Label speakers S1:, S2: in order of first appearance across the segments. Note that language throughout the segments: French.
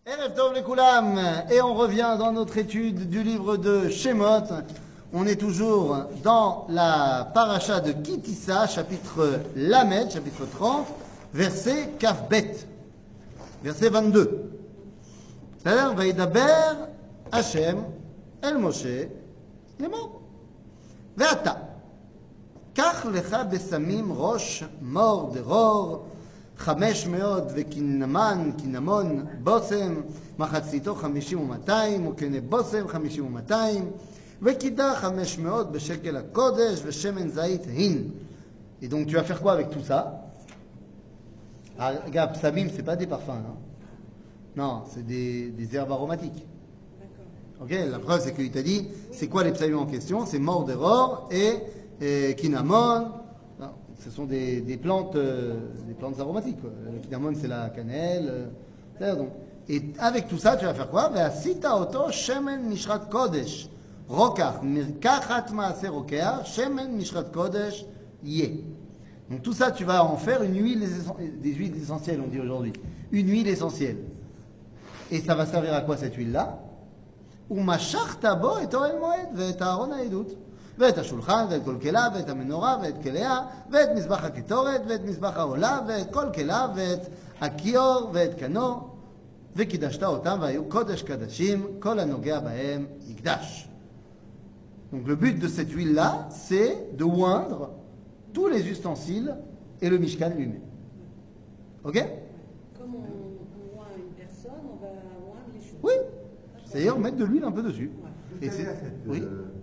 S1: Erev Tov Lekoulam, et on revient dans notre étude du livre de Shemot. On est toujours dans la paracha de Kitissa, chapitre Lamed, chapitre 30, verset Kaf Bet, verset 22. C'est-à-dire, Vaïdaber Hashem El Moshe Lemor. Ve'ata, kach lecha besamim rosh mor deror, 500 וכינמן, קינמון, בוסם, מחציתו 50 ו200, וקנה בוסם 50 ו200, וקידה 500 בשקל הקודש, ושמן זית הין. Et donc tu vas faire quoi avec tout ça? Ah, regarde, psamim, c'est pas des parfums, hein? Non, c'est des herbes aromatiques. Ok, la preuve c'est qu'il t'a dit, c'est quoi les psamim en question? C'est mort d'error et kinamon. Ce sont des plantes aromatiques. Le kinamon, c'est la cannelle. Donc. Et avec tout ça, tu vas faire quoi? Ve'asita oto shemen mishrat kodesh. Rokach, mirkachat maase rokeach, shemen mishrat kodesh yé. Donc tout ça, tu vas en faire une huile, des huiles essentielles, on dit aujourd'hui. Une huile essentielle. Et ça va servir à quoi cette huile-là? Umashach tabo et Ohel Moed ve'et Aaron ha'edut. ואת השולחן, ואת כל כליו, ואת המנורה, ואת כליה, ואת מזבח הקטורת, ואת מזבח העולה, ואת כל כליו, ואת הכיור, ואת קנו, וקידשת אותם, והיו קודש קדשים, כל הנוגע בהם יקדש. Donc le but de cette huile-là, c'est de oindre tous les ustensiles et le Mishkan lui-même. Ok?
S2: Comme on oint une personne, on va oindre les choses.
S1: Oui. C'est-à-dire mettre de l'huile un peu dessus.
S3: Et
S1: c'est... Oui.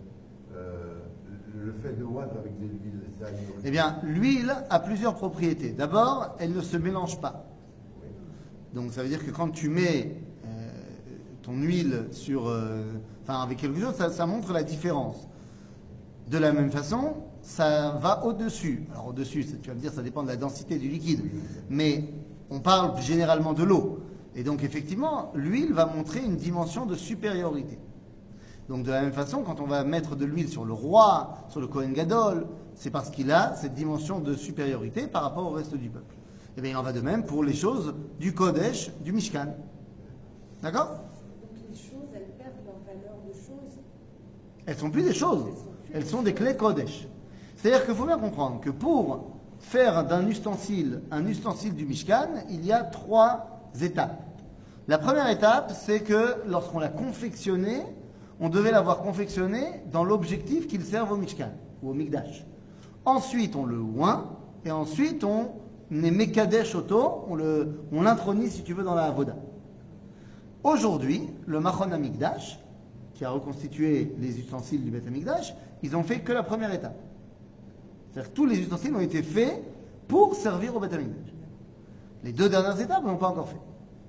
S3: Le fait de oindre avec de l'huile, ça...
S1: Eh bien, l'huile a plusieurs propriétés. D'abord, elle ne se mélange pas.
S3: Oui.
S1: Donc, ça veut dire que quand tu mets ton huile sur, avec quelque chose, ça montre la différence. De la même façon, ça va au-dessus. Alors, au-dessus, tu vas me dire, ça dépend de la densité du liquide. Mais on parle généralement de l'eau. Et donc, effectivement, l'huile va montrer une dimension de supériorité. Donc de la même façon, quand on va mettre de l'huile sur le roi, sur le Kohen Gadol, c'est parce qu'il a cette dimension de supériorité par rapport au reste du peuple. Et bien il en va de même pour les choses du Kodesh, du Mishkan. D'accord?
S2: Donc les choses, elles perdent leur valeur de choses.
S1: Elles ne sont plus des choses, elles sont des clés Kodesh. C'est-à-dire qu'il faut bien comprendre que pour faire d'un ustensile un ustensile du Mishkan, il y a 3 étapes. La première étape, c'est que lorsqu'on l'a confectionné, on devait l'avoir confectionné dans l'objectif qu'il serve au Mishkan ou au Mikdash. Ensuite, on le oint et ensuite on est Mekadesh Oto, on l'intronise si tu veux dans la Avoda. Aujourd'hui, le Machon HaMikdash, qui a reconstitué les ustensiles du Beth HaMikdash, ils ont fait que la première étape. C'est-à-dire que tous les ustensiles ont été faits pour servir au Beth HaMikdash. Les 2 dernières étapes, ils n'ont pas encore fait.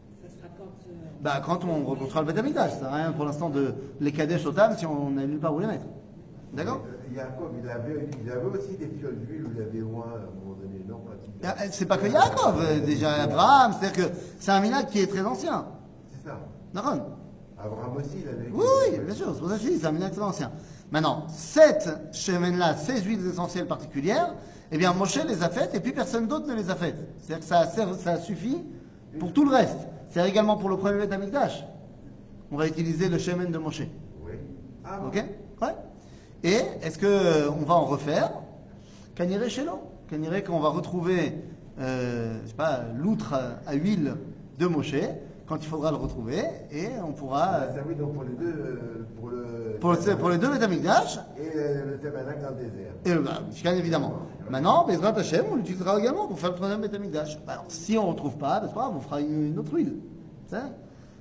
S1: Quand on reconstruira le Beth Amikdash, ça sert à rien pour l'instant de les Kadesh Otam si on n'a nulle part où les mettre. D'accord?
S3: Yaakov, il avait aussi des fioles d'huile où il avait oint à un moment donné, non?
S1: C'est pas que Yaakov, déjà Abraham, c'est-à-dire que c'est un minag qui est très ancien.
S3: C'est ça.
S1: D'accord?
S3: Abraham aussi, il avait...
S1: Oui, bien sûr, c'est pour ça que je dis, c'est un minag très ancien. Maintenant, cette shemen-là, ces huiles essentielles particulières, eh bien Moshe les a faites et puis personne d'autre ne les a faites. C'est-à-dire que ça suffit pour tout le reste. C'est également pour le premier Beth Amikdash. On va utiliser le shemen de Moshe.
S3: Oui. Ah, bon.
S1: Ok? Ouais. Et est-ce qu'on va en refaire? Kaniré chez l'eau. Kaniré qu'on va retrouver, l'outre à huile de Moshe, quand il faudra le retrouver, et on pourra.
S3: Ça oui, donc pour les deux.
S1: Pour les 2 Beth Amikdash.
S3: Et le tabernacle dans le désert.
S1: Et le Mishkan, évidemment. Maintenant, Bezrat Hashem, on l'utilisera également pour faire le 3e Beth Amikdash. Alors, si on ne retrouve pas, c'est pas grave, on fera une autre huile. C'est ça?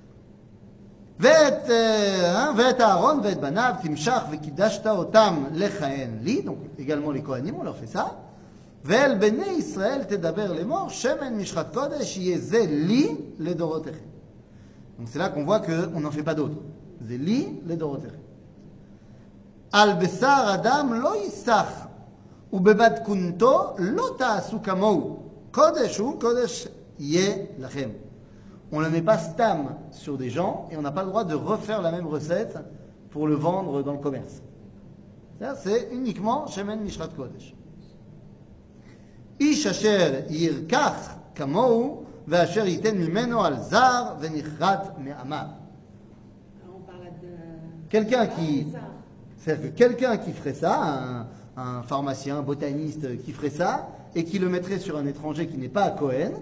S1: ואת אהרון ואת בניו תמשך וקידשת אותם לכהן לי, donc également les Kohanim, on leur fait ça. ואל בני ישראל תדבר לאמור, שמן משחת קודש יהיה זה לי לדורותיכם. Donc c'est là qu'on voit qu'on n'en fait pas d'autres. זה לי לדורותיכם. על בשר אדם לא ייסח, ובמתכונתו לא תעשו כמוהו. קודש הוא קודש יהיה לכם. On ne le met pas stam sur des gens et on n'a pas le droit de refaire la même recette pour le vendre dans le commerce. C'est uniquement Shemen Mishrat Kodesh. Ish asher yirkach kamohu ואשר ייתן ממנו על זר ונכרת מעמיו.
S2: On parle de.
S1: Quelqu'un qui,
S2: Des arts.
S1: c'est-à-dire que quelqu'un qui ferait ça, un pharmacien, un botaniste qui ferait ça, et qui le mettrait sur un étranger qui n'est pas à Cohen,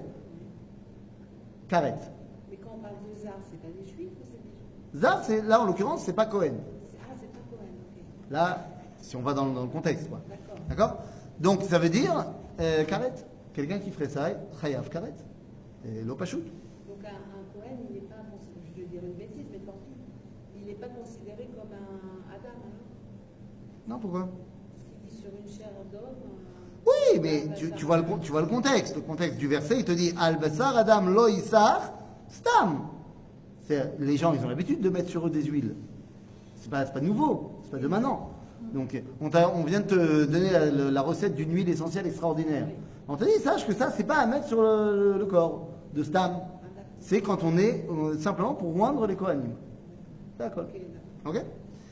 S1: karet.
S2: Mais quand on parle de zar, c'est pas des juifs ou c'est des juifs?
S1: Zar, c'est, là en l'occurrence, c'est pas Cohen.
S2: Ah, c'est pas Cohen, ok.
S1: Là, si on va dans le contexte, quoi.
S2: D'accord.
S1: D'accord? Donc ça veut dire karet. Quelqu'un qui ferait ça, chayav karet. Et l'opachut.
S2: Donc un Cohen, il n'est pas, je vais dire une bêtise, mais tant pis, il n'est pas considéré comme un Adam, hein?
S1: Non, pourquoi?
S2: Parce qu'il dit sur une chair d'homme.
S1: Oui, mais tu vois le contexte. Le contexte du verset, il te dit Al-Basar Adam lo Isar Stam. Les gens, ils ont l'habitude de mettre sur eux des huiles. C'est pas nouveau, c'est pas de maintenant. Donc, on vient de te donner la recette d'une huile essentielle extraordinaire. On t'a dit, sache que ça, c'est pas à mettre sur le corps de Stam. C'est quand on est simplement pour moindre les Kohanim. D'accord. Ok?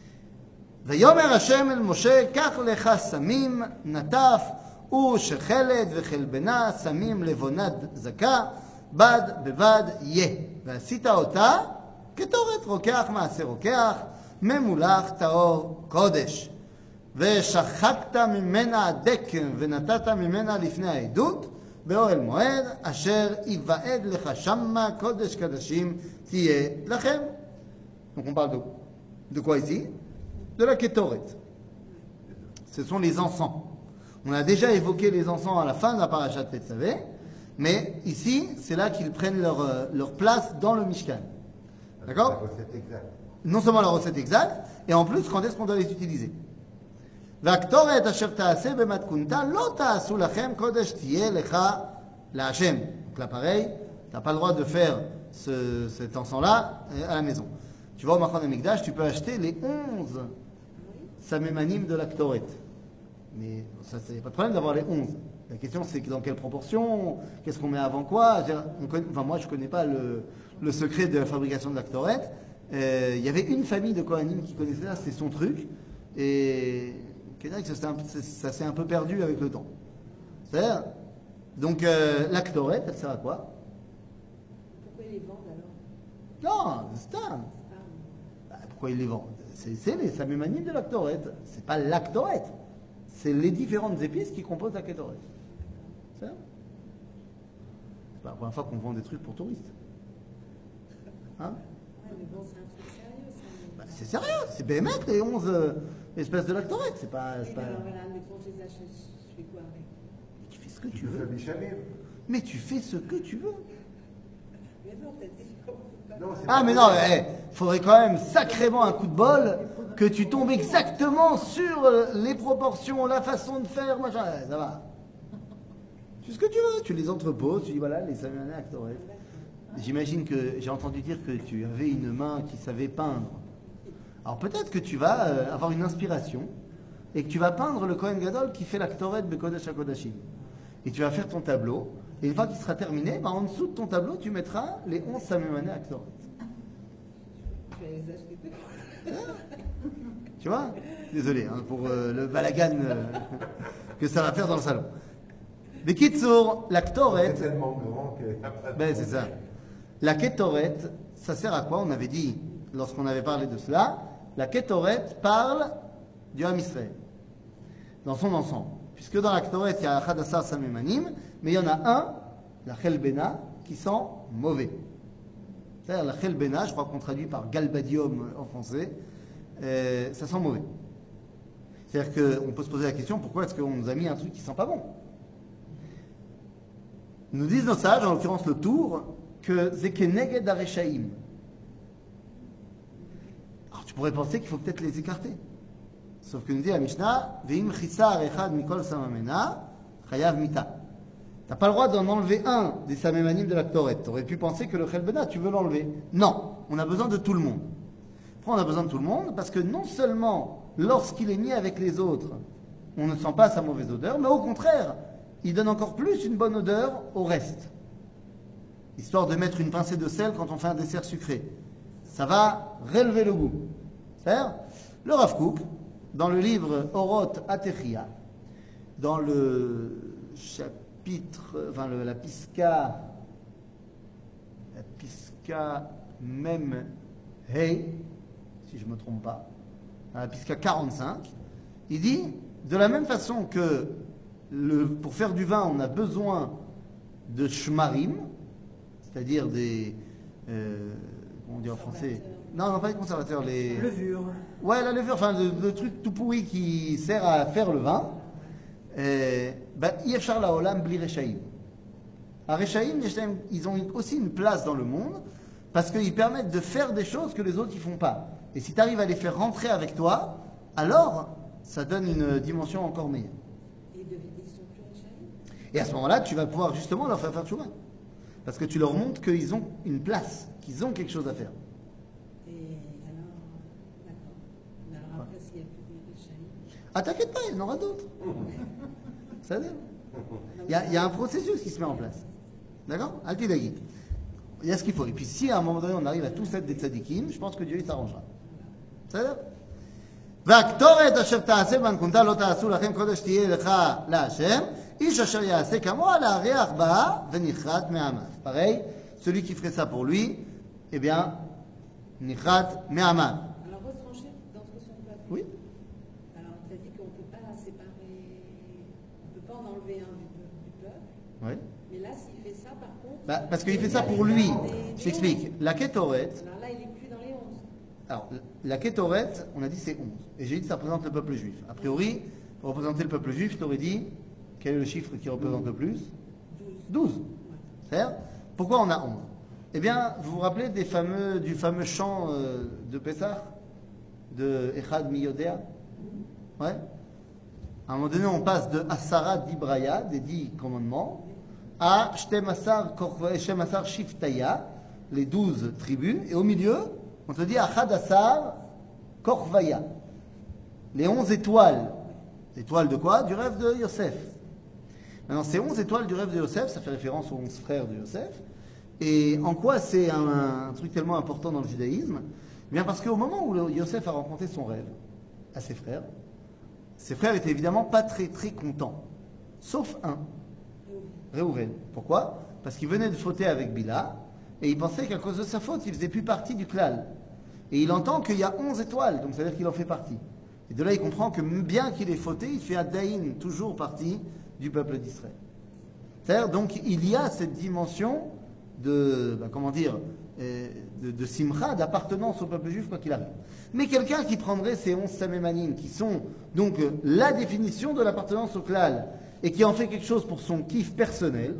S1: ויאמר השם אל משה, קח לך סמים, נטף, ושחלת וחלבנה, סמים לבונת זכה, בד בבד יהיה. ועשית אותה כתורת רוקח מעשה רוקח, ממולח טהור קודש. ושחקת ממנה הדק ונתת ממנה לפני העדות, באוהל מועד, אשר יוועד לך שמה קודש קדשים תהיה לכם. Donc on parle de quoi ici? De la Kétoret. Ce sont les encens. On a déjà évoqué les encens à la fin de la parashat Tetzavé, mais ici, c'est là qu'ils prennent leur place dans le Mishkan. D'accord?
S3: La recette exacte.
S1: Non seulement la recette exacte, et en plus, quand est-ce qu'on doit les utiliser? והקטורת אשר תעשה במתכונתה לא תעשו לכם קודש תהיה לך להשם. Donc là, pareil, tu n'as pas le droit de faire cet encens-là à la maison. Tu vas au Machon Hamikdash, tu peux acheter les 11 samémanim de la Ktoret. Mais ça, c'est pas de problème d'avoir les 11. La question, c'est que dans quelle proportion, qu'est-ce qu'on met avant quoi. Moi, je ne connais pas le secret de la fabrication de la Ktoret. Il y avait une famille de Kohanim qui connaissait ça, c'est son truc. Et ça s'est un peu perdu avec le temps. C'est-à-dire, donc la Ktoret, elle sert à quoi?
S2: Pourquoi ils les vendent alors?
S1: Non, c'est un. Pourquoi ils les vendent? C'est les samémanim de la Ktoret. C'est pas la Ktoret. C'est les différentes épices qui composent la Ktoret. C'est pas la première fois qu'on vend des trucs pour touristes. Hein?
S2: Ouais, mais bon, c'est un truc sérieux, ça.
S1: Bah, c'est sérieux, c'est BMF les 11 espèces de la Ktoret. C'est pas.
S2: Oui, mais alors, voilà, mais quand je les achète, je fais quoi avec?
S1: Tu fais ce que tu
S3: Tu fais
S1: veux.
S3: béchamel.
S1: Mais tu fais ce que tu veux.
S2: Mais non, t'as dit comment?
S3: Non, c'est
S1: Ah
S3: pas
S1: mais non, faudrait quand même sacrément un coup de bol que tu tombes exactement sur les proportions, la façon de faire, machin, ça va. Tu fais ce que tu veux, tu les entreposes, tu dis voilà, les samémanim Ktoret. J'imagine que j'ai entendu dire que tu avais une main qui savait peindre. Alors peut-être que tu vas avoir une inspiration et que tu vas peindre le Kohen Gadol qui fait la Ktoret Bekodesh HaKodashim. Et tu vas faire ton tableau. Et une fois qu'il sera terminé, en dessous de ton tableau, tu mettras les 11 samémanim Ktoret.
S2: Je vais les acheter.
S1: Tu vois? Désolé hein, pour le balagan que ça va faire dans le salon. Mais Kitsour, la Ktoret,
S3: c'est tellement grand que.
S1: ben c'est ça. La Kétoret, ça sert à quoi? On avait dit, lorsqu'on avait parlé de cela, la Kétoret parle du Ham Israël, dans son ensemble. Puisque dans la Kétoret, il y a Hadassar Samémanim, mais il y en a un, la Chelbena, qui sent mauvais. C'est-à-dire la Chelbena, je crois qu'on traduit par galbadium en français, ça sent mauvais. C'est-à-dire qu'on peut se poser la question, pourquoi est-ce qu'on nous a mis un truc qui sent pas bon? Nous disent nos sages, en l'occurrence le Tour, que Zekeneged Areshaim. Alors tu pourrais penser qu'il faut peut-être les écarter. Sauf que nous dit la Mishnah, Ve'im chisar echad mikol samamena, chayav mita. T'as pas le droit d'en enlever un des samémanim de la Ktoret. Tu aurais pu penser que le Chelbena, tu veux l'enlever. Non, on a besoin de tout le monde. Pourquoi on a besoin de tout le monde? Parce que non seulement lorsqu'il est mis avec les autres, on ne sent pas sa mauvaise odeur, mais au contraire, il donne encore plus une bonne odeur au reste. Histoire de mettre une pincée de sel quand on fait un dessert sucré. Ça va relever le goût. C'est-à-dire, le Rav Kook, dans le livre Oroth Atechia, dans le chapitre, la Piska la Piska Mem Hey, si je ne me trompe pas, à la Piska 45, il dit, de la même façon que pour faire du vin, on a besoin de shmarim, c'est-à-dire des... comment on dit en français? Non, non, pas les conservateurs, les...
S4: Levure.
S1: Ouais, la levure, enfin, le truc tout pourri qui sert à faire le vin. Yefchar laolam bli rechaim. À Rechaim, ils ont aussi une place dans le monde parce qu'ils permettent de faire des choses que les autres ne font pas. Et si tu arrives à les faire rentrer avec toi, alors ça donne une dimension encore meilleure.
S2: Et ils sont plus riches.
S1: Et à ce moment-là, tu vas pouvoir justement leur faire tchouva. Parce que tu leur montres qu'ils ont une place, qu'ils ont quelque chose à faire.
S2: Et alors, d'accord. Mais alors après, s'il n'y a plus de riches,
S1: Ah, t'inquiète pas, il y en aura d'autres. Ça donne. Il y a un processus qui se met en place. D'accord? Al-Tidaghi. Il y a ce qu'il faut. Et puis si à un moment donné on arrive à tous être des tzadikim, je pense que Dieu il s'arrangera. Ça va? והקטורת אשר תעשה בנקונתה לא תעשו לכם קודש תהיה לך להשם איש אשר יעשה כמוה להריח בה ונכרת מעמיו. Pareil, celui qui ferait ça pour lui, eh bien, נכרת מעמיו.
S2: alors retrancher d'entre son peuple.
S1: Oui.
S2: Alors tu as dit qu'on ne peut pas séparer, on ne peut pas en enlever un du peuple.
S1: Oui.
S2: Mais là, s'il fait ça, par contre.
S1: Parce qu'il fait ça pour lui. Je t'explique. La Kétoret,
S2: Alors là, il n'est plus dans les 11.
S1: alors, la Kétoret, on a dit c'est 11. Et j'ai dit que ça représente le peuple juif. A priori, pour représenter le peuple juif, je t'aurais dit, quel est le chiffre qui représente le plus? 12. C'est-à-dire, pourquoi on a 11? Eh bien, vous vous rappelez du fameux chant de Pessah, de Echad Miyodea? Ouais. À un moment donné, on passe de Asara d'Ibraya, des 10 commandements, à Shtemasar Shiftaya, les 12 tribus, et au milieu, on te dit Achad Asar Korvaya, les 11 étoiles. Étoiles de quoi? Du rêve de Yosef. Maintenant, ces 11 étoiles du rêve de Yosef, ça fait référence aux 11 frères de Yosef. Et en quoi c'est un truc tellement important dans le judaïsme? Eh bien parce qu'au moment où Yosef a rencontré son rêve à ses frères étaient évidemment pas très très contents. Sauf un, Réhouven. Pourquoi? Parce qu'il venait de fauter avec Bila, et il pensait qu'à cause de sa faute, il faisait plus partie du klal. Et il entend qu'il y a 11 étoiles, donc ça veut dire qu'il en fait partie. Et de là, il comprend que bien qu'il ait fauté, il fait Adaïn, toujours partie du peuple d'Israël. C'est-à-dire, donc, il y a cette dimension de, de simcha, d'appartenance au peuple juif, quoi qu'il arrive. Mais quelqu'un qui prendrait ces 11 samémanim, qui sont donc la définition de l'appartenance au klal, et qui en fait quelque chose pour son kiff personnel,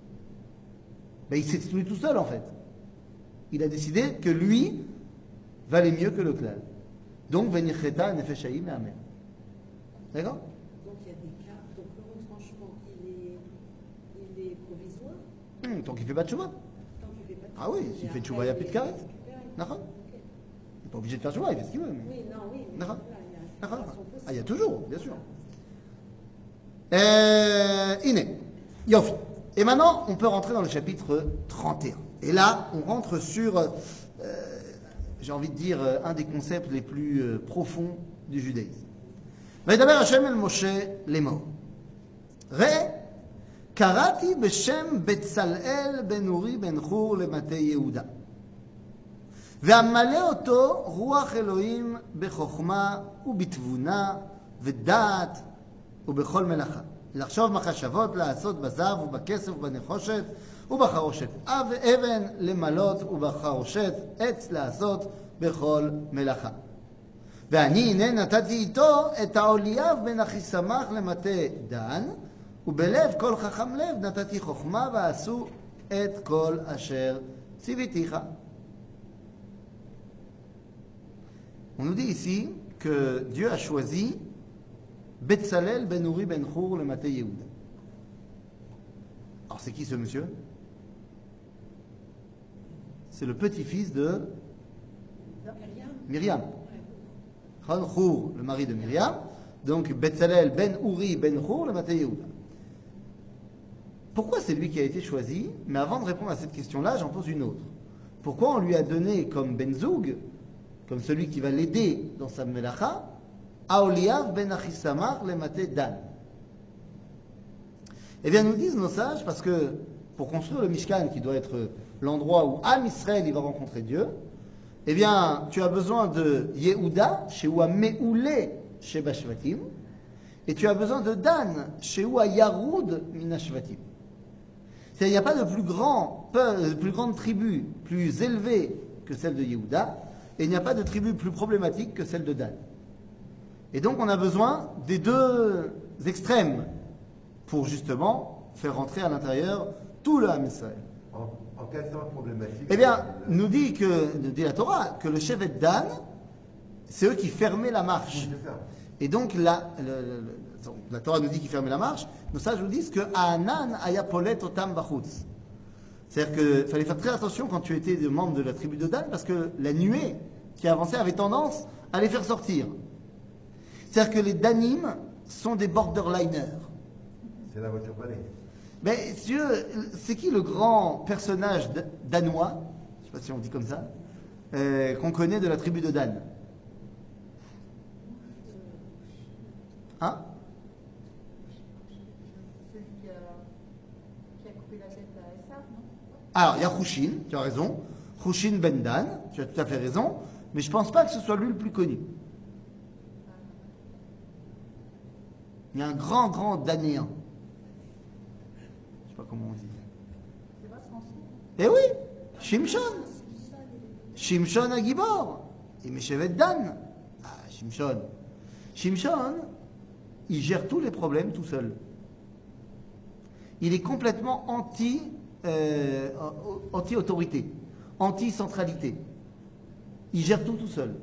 S1: ben il s'exclut tout seul en fait. Il a décidé que lui valait mieux que le klal. Donc, Venicheta, Nefeshaïm et Amen. D'accord?
S2: Donc il y a des cas, donc le retranchement, il est provisoire.
S1: Tant qu'il ne fait pas de chouva.
S2: Tant qu'il fait pas de
S1: Ah oui, s'il fait de chouva, il n'y a plus de carré. D'accord?
S2: Ok.
S1: Il n'est pas obligé de faire chouva, il fait ce qu'il veut. Mais...
S2: Oui, non, oui. mais
S1: D'accord.
S2: voilà, il y a une
S1: D'accord.
S2: façon possible.
S1: Ah, il y a toujours, bien sûr. Iné. Yofi. Et maintenant, on peut rentrer dans le chapitre 31. Et là, on rentre sur, j'ai envie de dire, un des concepts les plus profonds du judaïsme. וידבר השם אל משה לאמור. ראה, קראתי בשם בצלאל בן אורי בן חור למטה יהודה. ואמלא אותו רוח אלוהים בחוכמה ובתבונה ודעת ובכל מלאכה. לחשוב מחשבות, לעשות בזהב ובכסף ובנחושת ובחרושת אבן למלות ובחרושת עץ לעשות בכל מלאכה. ואני הנה נתתי איתו את העוליאב בן אחיסמך למטה דן, ובלב כל חכם לב נתתי חוכמה ועשו את כל אשר ציוויתיך. On nous dit ici que Dieu a choisi Betzalel ben Uri ben Chour le Maté Yehuda. Alors c'est qui ce monsieur? C'est le petit-fils de Myriam. Chour, le mari de Myriam. Donc Betzalel ben Uri ben Chour le Maté Yehuda. Pourquoi c'est lui qui a été choisi? Mais avant de répondre à cette question-là, j'en pose une autre. Pourquoi on lui a donné comme Ben-Zoug, comme celui qui va l'aider dans sa melacha, Aoliav ben Achisamar le Maté Dan? Eh bien, nous disent nos sages, parce que pour construire le Mishkan, qui doit être l'endroit où Am Israël il va rencontrer Dieu, eh bien, tu as besoin de Yehuda, chez Oua Meoulé, chez Bashvatim, et tu as besoin de Dan, chez Oua Yaroud, Minashvatim. C'est-à-dire, il n'y a pas de plus grande tribu, plus élevée que celle de Yehuda, et il n'y a pas de tribu plus problématique que celle de Dan. Et donc, on a besoin des deux extrêmes pour justement faire rentrer à l'intérieur tout le Ham Israël.
S3: En quel sens problématique?
S1: Eh bien, nous dit la Torah que le Shevet Dan, c'est eux qui fermaient la marche.
S3: Oui, c'est ça.
S1: Et donc, la Torah nous dit qu'ils fermaient la marche. Nos sages nous disent que Anan ayapolet otam bachutz. C'est-à-dire qu'il fallait faire très attention quand tu étais membre de la tribu de Dan, parce que la nuée qui avançait avait tendance à les faire sortir. C'est-à-dire que les Danim sont des borderliners.
S3: C'est la voiture balai.
S1: Mais si tu veux, c'est qui le grand personnage danois, je ne sais pas si on dit comme ça, qu'on connaît de la tribu de Dan? Hein?
S4: Celui qui a coupé la tête à Essa, non?
S1: Alors, il y a Hushin, tu as raison. Hushin ben Dan, tu as tout à fait raison. Mais je ne pense pas que ce soit lui le plus connu. Il y a un grand Danéen. Je ne sais pas comment on dit.
S4: C'est pas français.
S1: Eh oui, Shimshon. Shimshon à Gibor. Et Meshevet Dan. Ah, Shimshon. Shimshon, il gère tous les problèmes tout seul. Il est complètement anti-autorité, anti-centralité. Il gère tout seul.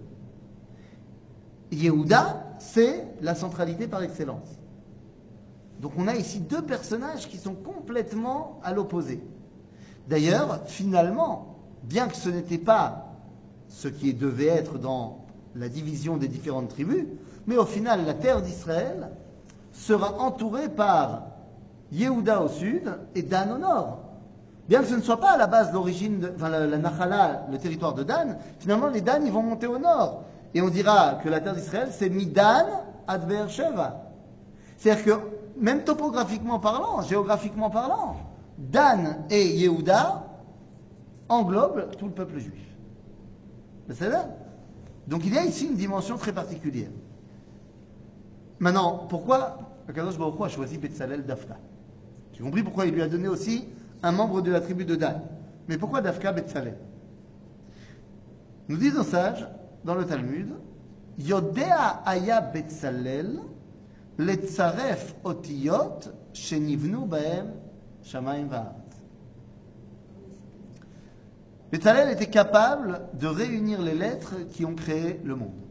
S1: Yehuda, c'est la centralité par excellence. Donc on a ici deux personnages qui sont complètement à l'opposé. D'ailleurs, finalement, bien que ce n'était pas ce qui devait être dans la division des différentes tribus, mais au final, la terre d'Israël sera entourée par Yehuda au sud et Dan au nord. Bien que ce ne soit pas à la base l'origine, la Nachala, le territoire de Dan, finalement les Dan ils vont monter au nord. Et on dira que la terre d'Israël c'est Midan ad Beersheva. C'est-à-dire que même topographiquement parlant, géographiquement parlant, Dan et Yehuda englobent tout le peuple juif. C'est ça? Donc il y a ici une dimension très particulière. Maintenant, pourquoi Akadosh Baruch Hu a choisi Betzalel Dafka? J'ai compris pourquoi il lui a donné aussi un membre de la tribu de Dan. Mais pourquoi Dafka Betzalel? Nous disent nos sages, dans le Talmud, Yodea aya Betzalel letzaref otiyot shenivnu bahem shamayim va'aretz. Betzalel était capable de réunir les lettres qui ont créé le monde.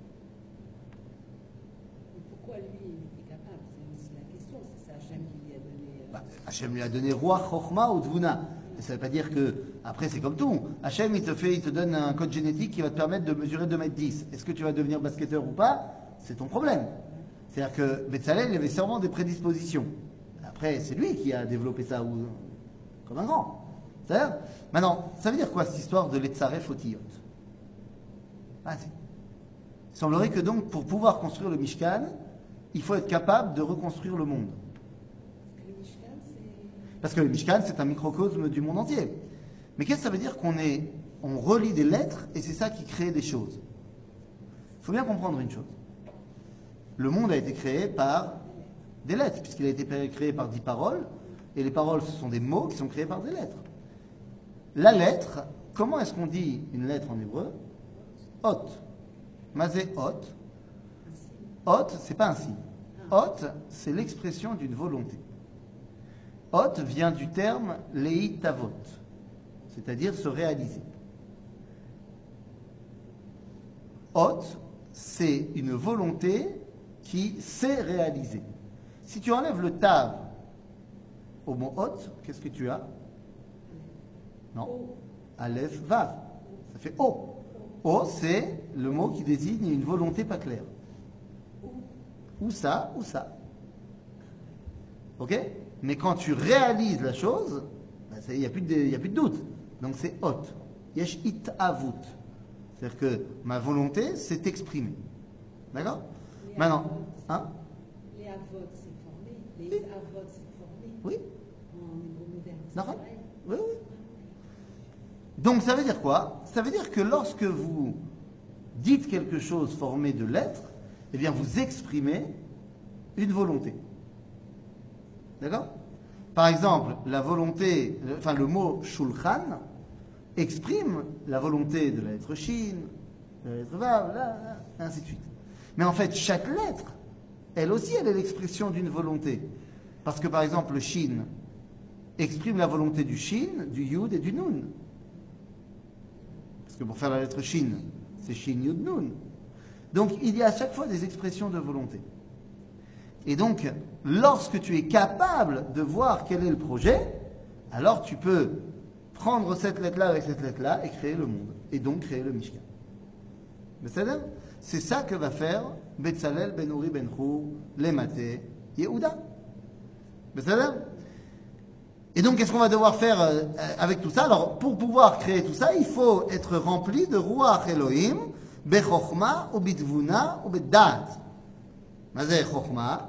S2: Pourquoi lui, il était capable? C'est aussi la question. C'est Hachem qui lui a donné.
S1: Hachem lui a donné roi Chochma ou Dvuna. Mais ça ne veut pas dire que, après c'est comme tout. Hachem il te donne un code génétique qui va te permettre de mesurer 2,10 m. Est-ce que tu vas devenir basketteur ou pas? C'est ton problème. C'est-à-dire que Betzalel il avait sûrement des prédispositions. Après, c'est lui qui a développé ça comme un grand. C'est-à-dire, maintenant, ça veut dire quoi cette histoire de l'Etzaref Otiyot? Il semblerait que donc, pour pouvoir construire le Mishkan, il faut être capable de reconstruire le monde.
S2: Le Mishkan, c'est.
S1: Parce que le Mishkan, c'est un microcosme du monde entier. Mais qu'est-ce que ça veut dire on relie des lettres et c'est ça qui crée des choses? Il faut bien comprendre une chose. Le monde a été créé par des lettres, puisqu'il a été créé par 10 paroles, et les paroles, ce sont des mots qui sont créés par des lettres. La lettre, comment est-ce qu'on dit une lettre en hébreu? Hot. Mazé hot. Hot, c'est pas un signe. Hot, c'est l'expression d'une volonté. Hot vient du terme leitavot, c'est-à-dire se réaliser. Hot, c'est une volonté qui s'est réalisée. Si tu enlèves le tav au mot hot, qu'est-ce que tu as? Non. Aleph, vav. Ça fait O. O, c'est le mot qui désigne une volonté pas claire. Ou ça, ou ça. Ok? Mais quand tu réalises la chose, il n'y a plus de doute. Donc c'est hot. Yesh it avut. C'est-à-dire que ma volonté s'est exprimée. D'accord? Maintenant, hein?
S2: Les avot, c'est formé. Les avot, c'est formé.
S1: Oui.
S2: En hébreu moderne.
S1: D'accord. Oui, oui. Donc ça veut dire quoi? Ça veut dire que lorsque vous dites quelque chose formé de lettres, eh bien vous exprimez une volonté. D'accord? Par exemple, la volonté, enfin le mot shulchan exprime la volonté de la lettre shin, de la lettre vav, et ainsi de suite. Mais en fait, chaque lettre, elle aussi, elle est l'expression d'une volonté. Parce que par exemple, le shin exprime la volonté du shin, du yud et du nun. Parce que pour faire la lettre shin, c'est shin, yud, nun. Donc il y a à chaque fois des expressions de volonté. Et donc, lorsque tu es capable de voir quel est le projet, alors tu peux prendre cette lettre-là avec cette lettre-là et créer le monde. Et donc créer le Mishkan. C'est ça que va faire Betzalel ben Uri ben Hur, Lemate, Yehuda. Et donc, qu'est-ce qu'on va devoir faire avec tout ça? Alors, pour pouvoir créer tout ça, il faut être rempli de Ruach Elohim, Bechokma, ou Bitvuna, ou Beddat. Mazé Chokma,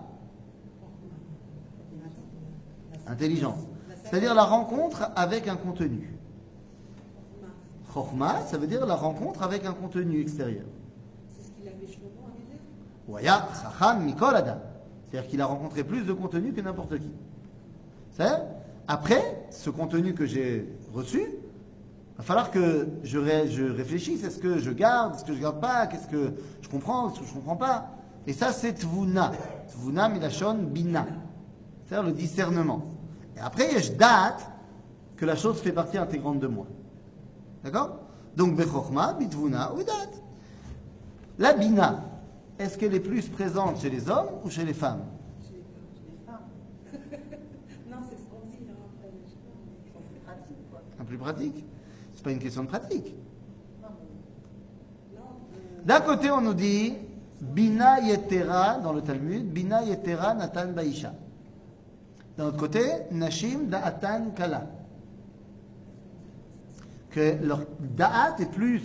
S1: intelligence. C'est-à-dire la rencontre avec un contenu. Chokma, ça veut dire la rencontre avec un contenu extérieur.
S2: C'est ce qu'il avait Shlomo à Mélène.
S1: Waya, Chacham, Mikol Adam. C'est-à-dire qu'il a rencontré plus de contenu que n'importe qui. C'est-à-dire, après, ce contenu que j'ai reçu, il va falloir que je réfléchisse. Est-ce que je garde? Est-ce que je ne garde pas? Qu'est-ce que je comprends? Est-ce que je ne comprends pas? Et ça, c'est Tvuna. Tvuna milachon bina. C'est-à-dire le discernement. Et après, il y a date que la chose fait partie intégrante de moi. D'accord? Donc, Bechokma, Bitvuna, ou date. La bina, est-ce qu'elle est plus présente chez les hommes ou chez les femmes?
S2: Chez les femmes. Non, c'est ce qu'on dit, hein, après, je sais pas, mais
S4: C'est plus pratique, quoi.
S1: Un plus pratique? C'est pas une question de pratique.
S4: Non, mais
S2: non.
S1: D'un côté, on nous dit Bina Yetera dans le Talmud, Bina Yetera Natan Baisha. D'un autre côté, Nashim Da'atan Kala. Que leur Da'at est plus